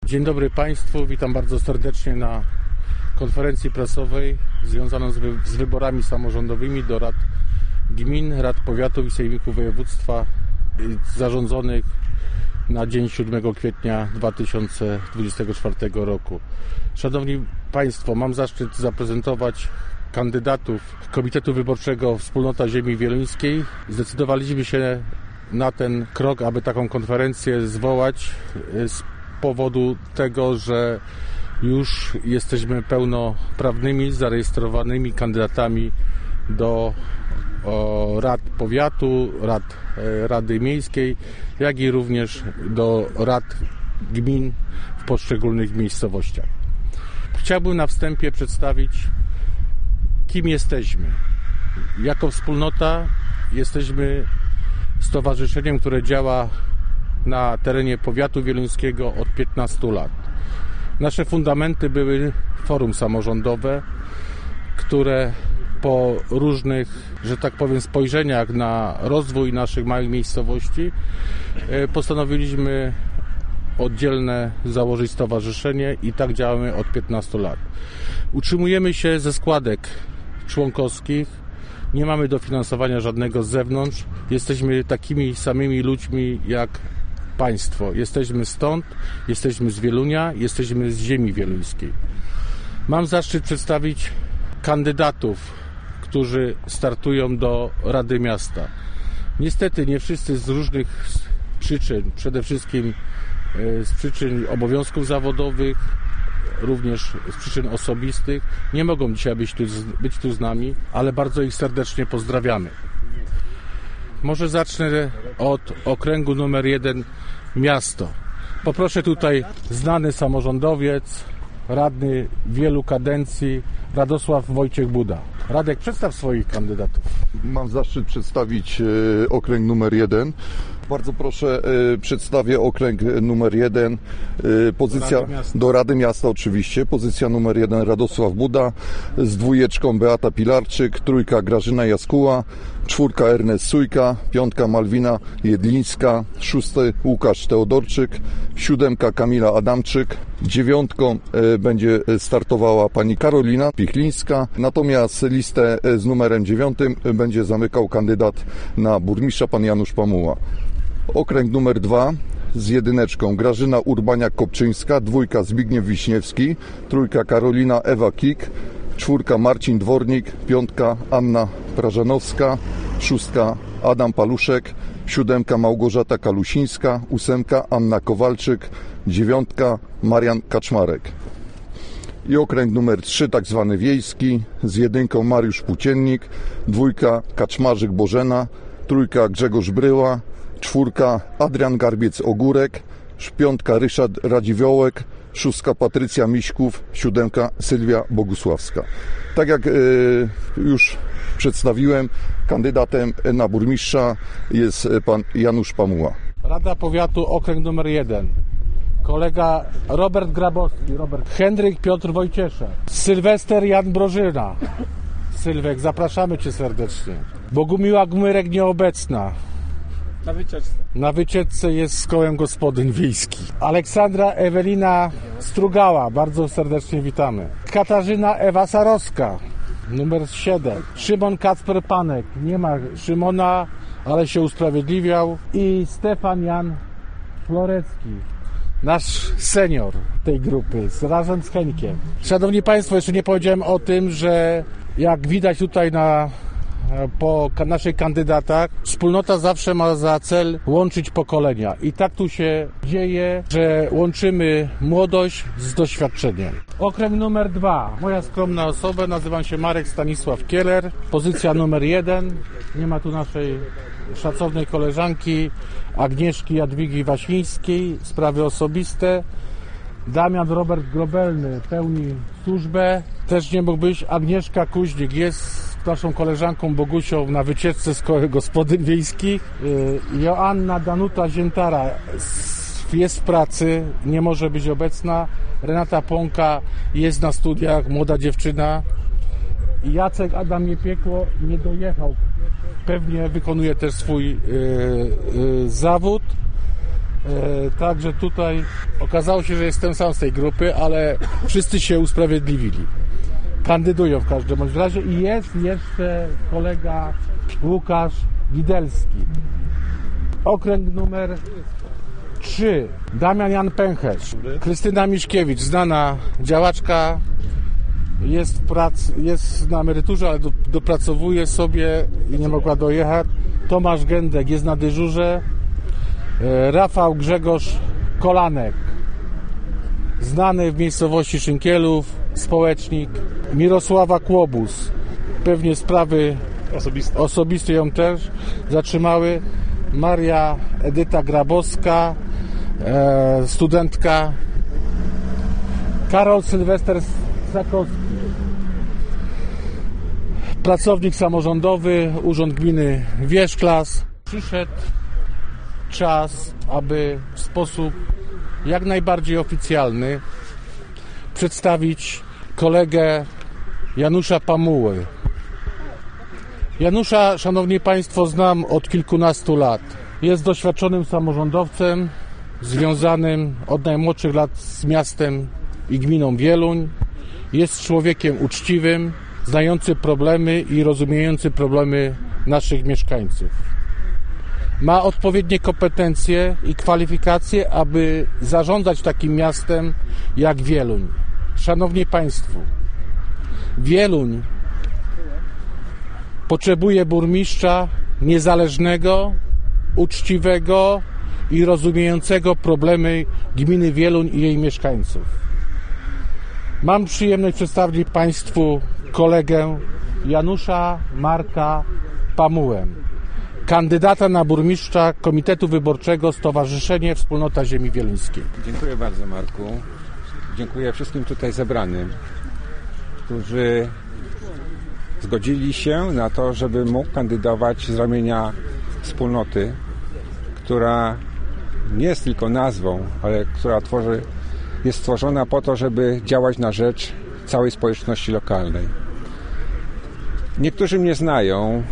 Dzień dobry Państwu, witam bardzo serdecznie na konferencji prasowej związaną z wyborami samorządowymi do rad gmin, rad powiatów i sejmików województwa zarządzonych na dzień 7 kwietnia 2024 roku. Szanowni Państwo, mam zaszczyt zaprezentować kandydatów Komitetu Wyborczego Wspólnota Ziemi Wieluńskiej. Zdecydowaliśmy się na ten krok, aby taką konferencję zwołać z powodu tego, że już jesteśmy pełnoprawnymi, zarejestrowanymi kandydatami do rad powiatu, Rady Miejskiej, jak i również do rad gmin w poszczególnych miejscowościach. Chciałbym na wstępie przedstawić, kim jesteśmy. Jako wspólnota jesteśmy stowarzyszeniem, które działa na terenie powiatu wieluńskiego od 15 lat. Nasze fundamenty były forum samorządowe, które po różnych, że tak powiem, spojrzeniach na rozwój naszych małych miejscowości postanowiliśmy oddzielne założyć stowarzyszenie i tak działamy od 15 lat. Utrzymujemy się ze składek członkowskich, nie mamy dofinansowania żadnego z zewnątrz, jesteśmy takimi samymi ludźmi jak Państwo. Jesteśmy stąd, jesteśmy z Wielunia, jesteśmy z ziemi wieluńskiej. Mam zaszczyt przedstawić kandydatów, którzy startują do Rady Miasta. Niestety nie wszyscy z różnych przyczyn, przede wszystkim z przyczyn obowiązków zawodowych, również z przyczyn osobistych, nie mogą dzisiaj być tu z nami, ale bardzo ich serdecznie pozdrawiamy. Może zacznę od okręgu numer 1 miasto. Poproszę tutaj znany samorządowiec, radny wielu kadencji, Radosław Wojciech Buda. Radek, przedstaw swoich kandydatów. Mam zaszczyt przedstawić okręg numer 1. Bardzo proszę, przedstawię okręg numer 1. Pozycja do Rady Miasta oczywiście. Pozycja numer 1 Radosław Buda, z 2 Beata Pilarczyk, 3 Grażyna Jaskuła, 4 Ernest Sujka, 5 Malwina Jedlińska, 6 Łukasz Teodorczyk, 7 Kamila Adamczyk, 9 będzie startowała pani Karolina Pichlińska, natomiast listę z numerem 9 będzie zamykał kandydat na burmistrza pan Janusz Pamuła. Okręg numer 2 z 1 Grażyna Urbaniak-Kopczyńska, 2 Zbigniew Wiśniewski, 3 Karolina Ewa Kik, 4 Marcin Dwornik, 5 Anna Prażanowska, 6 Adam Paluszek, 7 Małgorzata Kalusińska, 8 Anna Kowalczyk, 9 Marian Kaczmarek. I okręg numer 3, tak zwany wiejski, z 1 Mariusz Płóciennik, 2 Kaczmarzyk Bożena, 3 Grzegorz Bryła, 4 Adrian Garbiec-Ogórek, 5 Ryszard Radziwiołek, 6 Patrycja Miśków, 7 Sylwia Bogusławska. Tak jak już przedstawiłem, kandydatem na burmistrza jest pan Janusz Pamuła. Rada Powiatu, okręg numer 1. Kolega Robert Grabowski, Henryk Piotr Wojcieszek, Sylwester Jan Brożyna. Sylwek, zapraszamy Cię serdecznie. Bogumiła Gmyrek nieobecna. Na wycieczce jest z kołem gospodyń wiejskich. Aleksandra Ewelina Strugała, bardzo serdecznie witamy. Katarzyna Ewa Sarowska, numer 7. Szymon Kacper Panek, nie ma Szymona, ale się usprawiedliwiał. I Stefan Jan Florecki, nasz senior tej grupy, razem z Henkiem. Szanowni Państwo, jeszcze nie powiedziałem o tym, że jak widać tutaj po naszych kandydatach, wspólnota zawsze ma za cel łączyć pokolenia. I tak tu się dzieje, że łączymy młodość z doświadczeniem. Okręg numer 2. Moja skromna osoba, nazywam się Marek Stanisław Kieler. Pozycja numer 1. Nie ma tu naszej szacownej koleżanki Agnieszki Jadwigi Wasińskiej. Sprawy osobiste. Damian Robert Grobelny pełni służbę. Też nie mógł być. Agnieszka Kuźnik jest naszą koleżanką Bogusią na wycieczce z koła gospodyń wiejskich. Joanna Danuta Ziętara jest w pracy, nie może być obecna. Renata Pąka jest na studiach, młoda dziewczyna. Jacek Adam Niepiekło nie dojechał. Pewnie wykonuje też swój zawód. Także tutaj okazało się, że jestem sam z tej grupy, ale wszyscy się usprawiedliwili. Kandydują w każdym bądź razie i jest jeszcze kolega Łukasz Gidelski. Okręg numer 3. Damian Jan Pęcherz. Krystyna Miszkiewicz, znana działaczka, jest na emeryturze, ale dopracowuje sobie i nie mogła dojechać. Tomasz Gędek jest na dyżurze. Rafał Grzegorz Kolanek, znany w miejscowości Szynkielów, społecznik. Mirosława Kłobus, pewnie sprawy osobiste ją też zatrzymały. Maria Edyta Grabowska, studentka. Karol Sylwester Sakowski, pracownik samorządowy, Urząd Gminy Wierzchlas. Przyszedł czas, aby w sposób jak najbardziej oficjalny przedstawić kolegę Janusza Pamuły. Janusza, szanowni państwo, znam od kilkunastu lat. Jest doświadczonym samorządowcem, związanym od najmłodszych lat z miastem i gminą Wieluń. Jest człowiekiem uczciwym, znający problemy i rozumiejący problemy naszych mieszkańców. Ma odpowiednie kompetencje i kwalifikacje, aby zarządzać takim miastem jak Wieluń. Szanowni państwo, Wieluń potrzebuje burmistrza niezależnego, uczciwego i rozumiejącego problemy gminy Wieluń i jej mieszkańców. Mam przyjemność przedstawić państwu kolegę Janusza Marka Pamułę, kandydata na burmistrza Komitetu Wyborczego Stowarzyszenie Wspólnota Ziemi Wieluńskiej. Dziękuję bardzo, Marku. Dziękuję wszystkim tutaj zebranym, którzy zgodzili się na to, żeby mógł kandydować z ramienia wspólnoty, która nie jest tylko nazwą, ale która jest stworzona po to, żeby działać na rzecz całej społeczności lokalnej. Niektórzy mnie znają,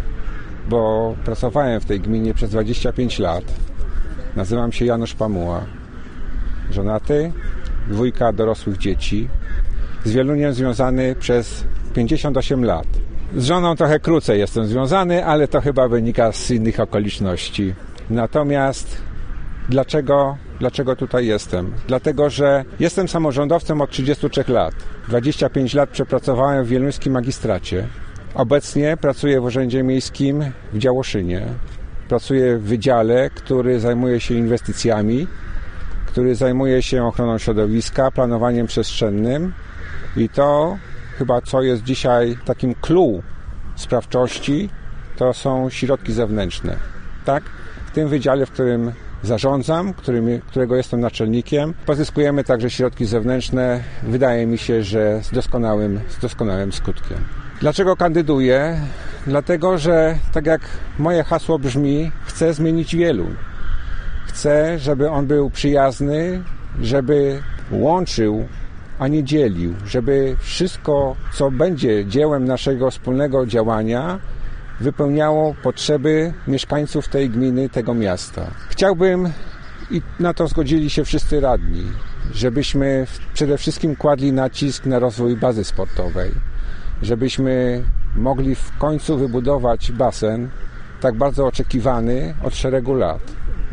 bo pracowałem w tej gminie przez 25 lat. Nazywam się Janusz Pamuła. Żonaty, 2 dorosłych dzieci. Z Wieluniem związany przez 58 lat. Z żoną trochę krócej jestem związany, ale to chyba wynika z innych okoliczności. Natomiast dlaczego tutaj jestem? Dlatego, że jestem samorządowcem od 33 lat. 25 lat przepracowałem w wieluńskim magistracie. Obecnie pracuję w Urzędzie Miejskim w Działoszynie. Pracuję w wydziale, który zajmuje się inwestycjami, który zajmuje się ochroną środowiska, planowaniem przestrzennym i to chyba co jest dzisiaj takim clou sprawczości, to są środki zewnętrzne. Tak? W tym wydziale, w którym zarządzam, którego jestem naczelnikiem, pozyskujemy także środki zewnętrzne, wydaje mi się, że z doskonałym skutkiem. Dlaczego kandyduję? Dlatego, że tak jak moje hasło brzmi, chcę zmienić Wieluń. Chcę, żeby on był przyjazny, żeby łączył, a nie dzielił, żeby wszystko, co będzie dziełem naszego wspólnego działania, wypełniało potrzeby mieszkańców tej gminy, tego miasta. Chciałbym, i na to zgodzili się wszyscy radni, żebyśmy przede wszystkim kładli nacisk na rozwój bazy sportowej, żebyśmy mogli w końcu wybudować basen, tak bardzo oczekiwany od szeregu lat.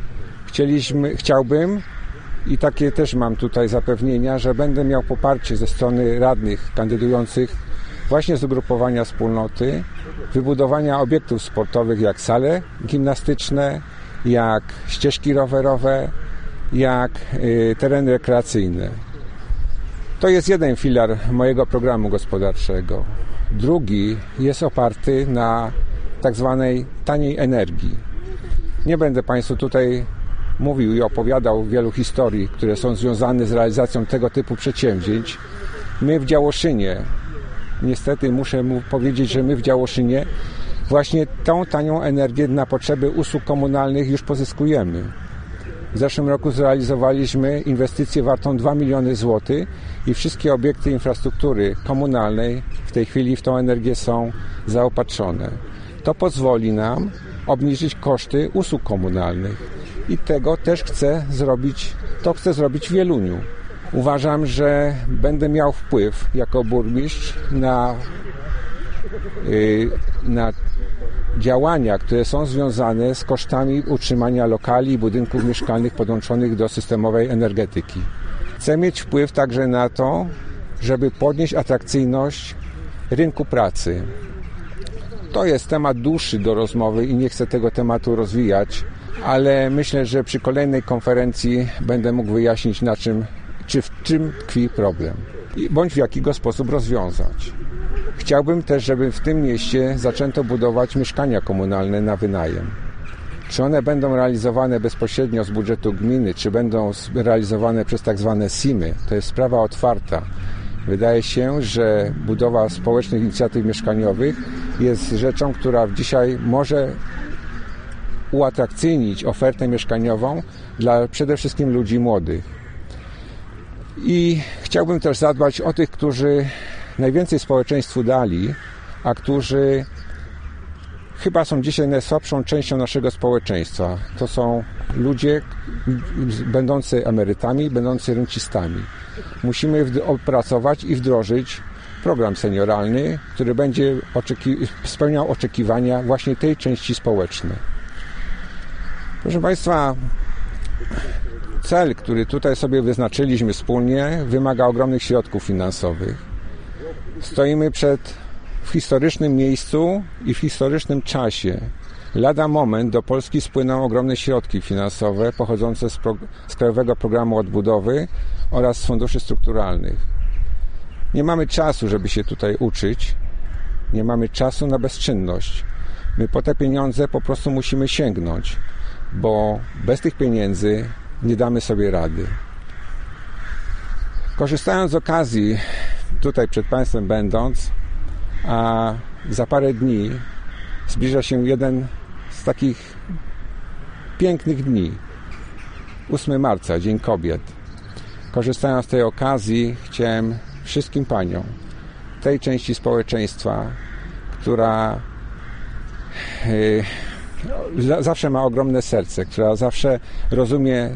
Chciałbym, i takie też mam tutaj zapewnienia, że będę miał poparcie ze strony radnych kandydujących właśnie z ugrupowania wspólnoty, wybudowania obiektów sportowych jak sale gimnastyczne, jak ścieżki rowerowe, jak tereny rekreacyjne. To jest jeden filar mojego programu gospodarczego. Drugi jest oparty na tak zwanej taniej energii. Nie będę Państwu tutaj mówił i opowiadał wielu historii, które są związane z realizacją tego typu przedsięwzięć. My w Działoszynie, niestety muszę mu powiedzieć, że my w Działoszynie właśnie tą tanią energię na potrzeby usług komunalnych już pozyskujemy. W zeszłym roku zrealizowaliśmy inwestycję wartą 2 miliony złotych i wszystkie obiekty infrastruktury komunalnej w tej chwili w tą energię są zaopatrzone. To pozwoli nam obniżyć koszty usług komunalnych. I tego też chcę zrobić w Wieluniu. Uważam, że będę miał wpływ jako burmistrz na działania, które są związane z kosztami utrzymania lokali i budynków mieszkalnych podłączonych do systemowej energetyki. Chcę mieć wpływ także na to, żeby podnieść atrakcyjność rynku pracy. To jest temat dłuższy do rozmowy i nie chcę tego tematu rozwijać, ale myślę, że przy kolejnej konferencji będę mógł wyjaśnić, w czym tkwi problem bądź w jaki go sposób rozwiązać. Chciałbym też, żeby w tym mieście zaczęto budować mieszkania komunalne na wynajem. Czy one będą realizowane bezpośrednio z budżetu gminy, czy będą realizowane przez tak zwane SIM-y, to jest sprawa otwarta. Wydaje się, że budowa społecznych inicjatyw mieszkaniowych jest rzeczą, która dzisiaj może uatrakcyjnić ofertę mieszkaniową dla przede wszystkim ludzi młodych. I chciałbym też zadbać o tych, którzy najwięcej społeczeństwu dali, a którzy chyba są dzisiaj najsłabszą częścią naszego społeczeństwa. To są ludzie będący emerytami, będący rencistami. Musimy opracować i wdrożyć program senioralny, który będzie spełniał oczekiwania właśnie tej części społecznej. Proszę Państwa, cel, który tutaj sobie wyznaczyliśmy wspólnie, wymaga ogromnych środków finansowych. Stoimy w historycznym miejscu i w historycznym czasie. Lada moment do Polski spłyną ogromne środki finansowe pochodzące z Krajowego Programu Odbudowy oraz z funduszy strukturalnych. Nie mamy czasu, żeby się tutaj uczyć. Nie mamy czasu na bezczynność. My po te pieniądze po prostu musimy sięgnąć, bo bez tych pieniędzy nie damy sobie rady. Korzystając z okazji, tutaj przed Państwem będąc, a za parę dni zbliża się jeden z takich pięknych dni, 8 marca, Dzień Kobiet. Korzystając z tej okazji, chciałem wszystkim paniom tej części społeczeństwa, która zawsze ma ogromne serce, która zawsze rozumie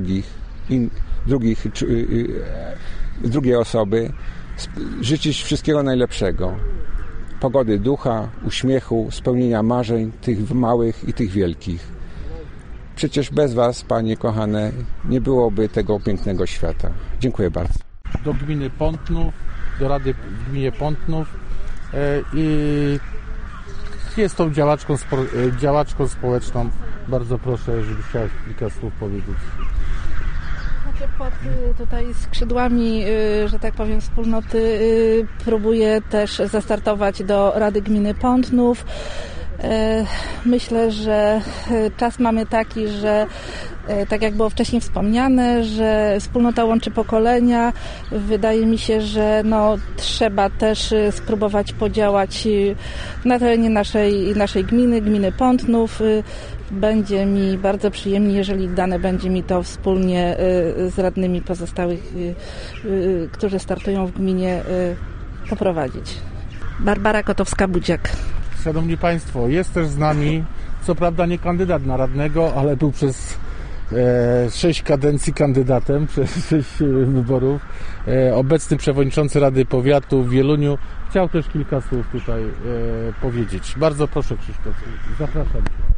drugie osoby, życzyć wszystkiego najlepszego. Pogody ducha, uśmiechu, spełnienia marzeń, tych małych i tych wielkich. Przecież bez Was, panie kochane, nie byłoby tego pięknego świata. Dziękuję bardzo. Do gminy Pątnów, do Rady w gminie Pątnów i jest tą działaczką społeczną. Bardzo proszę, żebyś chciała kilka słów powiedzieć. Pod tutaj skrzydłami, że tak powiem, wspólnoty próbuję też zastartować do Rady Gminy Pątnów. Myślę, że czas mamy taki, że tak jak było wcześniej wspomniane, że wspólnota łączy pokolenia. Wydaje mi się, że trzeba też spróbować podziałać na terenie naszej gminy Pątnów. Będzie mi bardzo przyjemnie, jeżeli dane będzie mi to wspólnie z radnymi pozostałych, którzy startują w gminie, poprowadzić. Barbara Kotowska-Budziak. Szanowni Państwo, jest też z nami, co prawda nie kandydat na radnego, ale był przez 6 kadencji kandydatem, przez 6 wyborów. Obecny przewodniczący Rady Powiatu w Wieluniu chciał też kilka słów tutaj powiedzieć. Bardzo proszę, Krzysztof, zapraszam.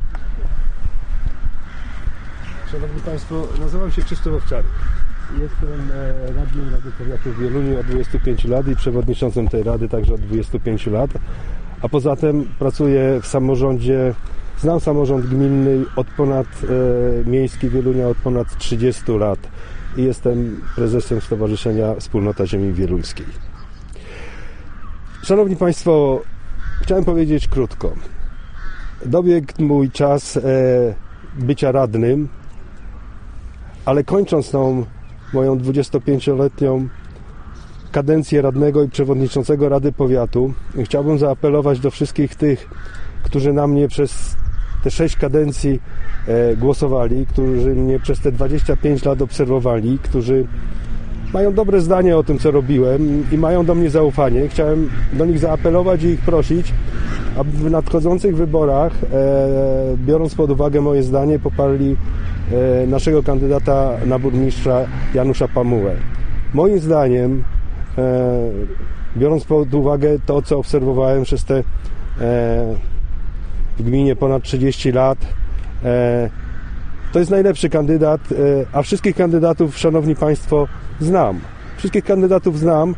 Szanowni Państwo, nazywam się Krzysztof Owczarek. Jestem radnym Rady Powiatu w Wieluniu od 25 lat i przewodniczącym tej rady także od 25 lat. A poza tym pracuję w samorządzie, znam samorząd gminny miejski Wielunia od ponad 30 lat i jestem prezesem Stowarzyszenia Wspólnota Ziemi Wieluńskiej. Szanowni Państwo, chciałem powiedzieć krótko. Dobiegł mój czas bycia radnym, ale kończąc tą moją 25-letnią kadencję radnego i przewodniczącego Rady Powiatu, chciałbym zaapelować do wszystkich tych, którzy na mnie przez te 6 kadencji głosowali, którzy mnie przez te 25 lat obserwowali, którzy mają dobre zdanie o tym, co robiłem i mają do mnie zaufanie. Chciałem do nich zaapelować i ich prosić, a w nadchodzących wyborach, biorąc pod uwagę moje zdanie, poparli naszego kandydata na burmistrza Janusza Pamułę. Moim zdaniem, biorąc pod uwagę to, co obserwowałem przez te w gminie ponad 30 lat, to jest najlepszy kandydat, a wszystkich kandydatów, szanowni państwo, znam. Wszystkich kandydatów znam,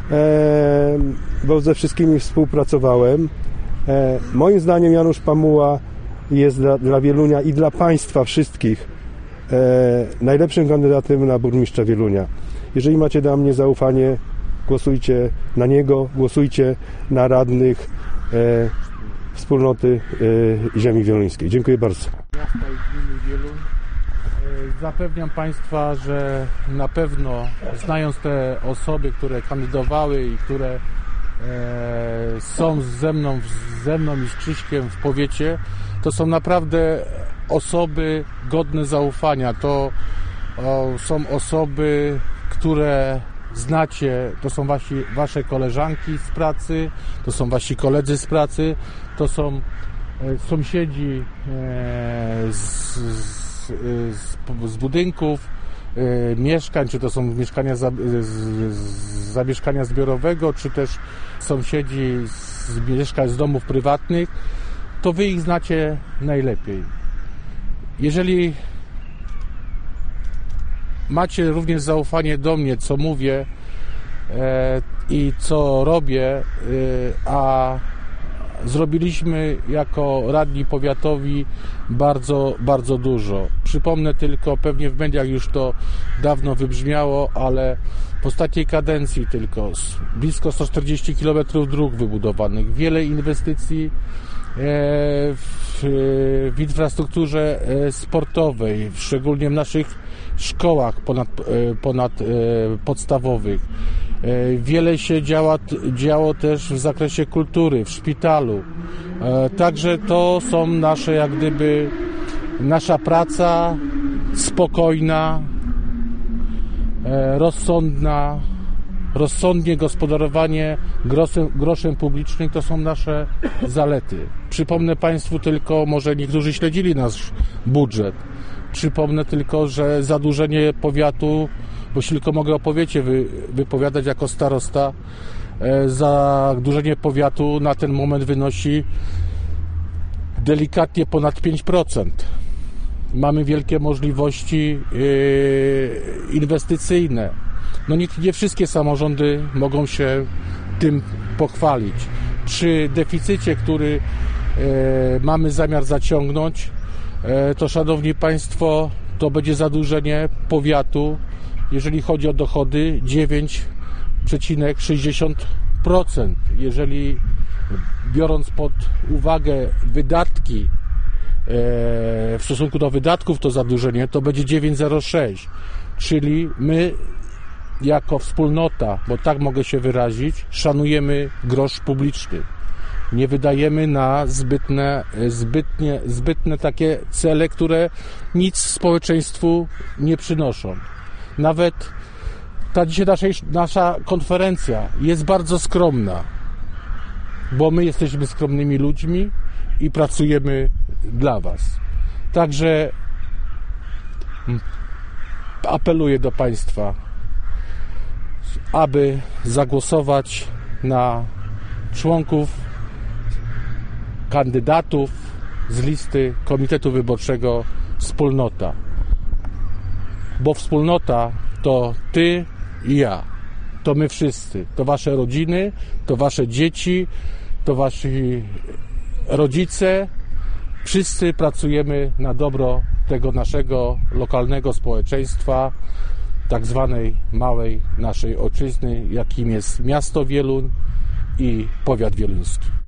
bo ze wszystkimi współpracowałem. Moim zdaniem Janusz Pamuła jest dla Wielunia i dla państwa wszystkich najlepszym kandydatem na burmistrza Wielunia. Jeżeli macie dla mnie zaufanie, głosujcie na niego, głosujcie na radnych wspólnoty ziemi wieluńskiej. Dziękuję bardzo. Miasta i gminy Wieluń. Zapewniam państwa, że na pewno, znając te osoby, które kandydowały i które są ze mną i z Krzyśkiem w powiecie, to są naprawdę osoby godne zaufania. To są osoby, które znacie, to są wasze koleżanki z pracy, to są wasi koledzy z pracy, to są sąsiedzi z budynków, mieszkań, czy to są mieszkania zamieszkania zbiorowego, czy też sąsiedzi z mieszkań z domów prywatnych, to wy ich znacie najlepiej. Jeżeli macie również zaufanie do mnie, co mówię i co robię, a zrobiliśmy jako radni powiatowi bardzo, bardzo dużo. Przypomnę tylko, pewnie w mediach już to dawno wybrzmiało, ale w ostatniej kadencji tylko blisko 140 km dróg wybudowanych, wiele inwestycji w infrastrukturze sportowej, szczególnie w naszych szkołach ponadpodstawowych. Wiele się działo też w zakresie kultury, w szpitalu. Także to są nasze, jak gdyby, nasza praca spokojna, rozsądna, rozsądnie gospodarowanie groszem publicznym, to są nasze zalety. Przypomnę państwu tylko, może niektórzy śledzili nasz budżet, przypomnę tylko, że zadłużenie powiatu, bo się tylko mogę o powiecie wypowiadać jako starosta, zadłużenie powiatu na ten moment wynosi delikatnie ponad 5%. Mamy wielkie możliwości inwestycyjne. No nie wszystkie samorządy mogą się tym pochwalić. Przy deficycie, który mamy zamiar zaciągnąć, to szanowni państwo, to będzie zadłużenie powiatu, jeżeli chodzi o dochody, 9,60%. Jeżeli biorąc pod uwagę wydatki, w stosunku do wydatków to zadłużenie, to będzie 9,06%. Czyli my jako wspólnota, bo tak mogę się wyrazić, szanujemy grosz publiczny. Nie wydajemy na zbytne takie cele, które nic społeczeństwu nie przynoszą. Nawet ta nasza konferencja jest bardzo skromna, bo my jesteśmy skromnymi ludźmi i pracujemy dla was. Także apeluję do państwa, aby zagłosować na członków, kandydatów z listy Komitetu Wyborczego Wspólnota. Bo wspólnota to ty i ja. To my wszyscy. To wasze rodziny, to wasze dzieci, to wasi rodzice. Wszyscy pracujemy na dobro tego naszego lokalnego społeczeństwa, tak zwanej małej naszej ojczyzny, jakim jest miasto Wieluń i powiat wieluński.